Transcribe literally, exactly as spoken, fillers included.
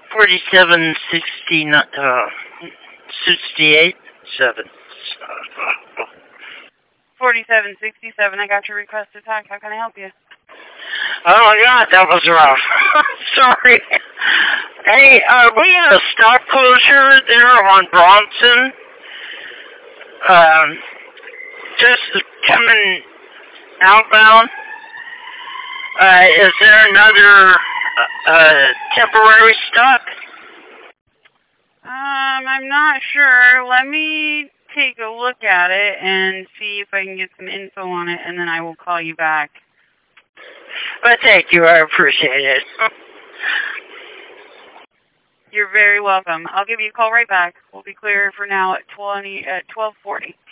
Forty-seven sixty, uh, sixty-eight, seven. Forty-seven sixty-seven. I got your request to talk. How can I help you? Oh my God, that was rough. Sorry. Hey, are we in a stop closure there on Bronson? Um, just coming outbound. Uh, is there another uh, uh, temporary stop? Um, I'm not sure. Let me take a look at it and see if I can get some info on it, and then I will call you back. Well, thank you. I appreciate it. You're very welcome. I'll give you a call right back. We'll be clear for now at twenty at twelve forty.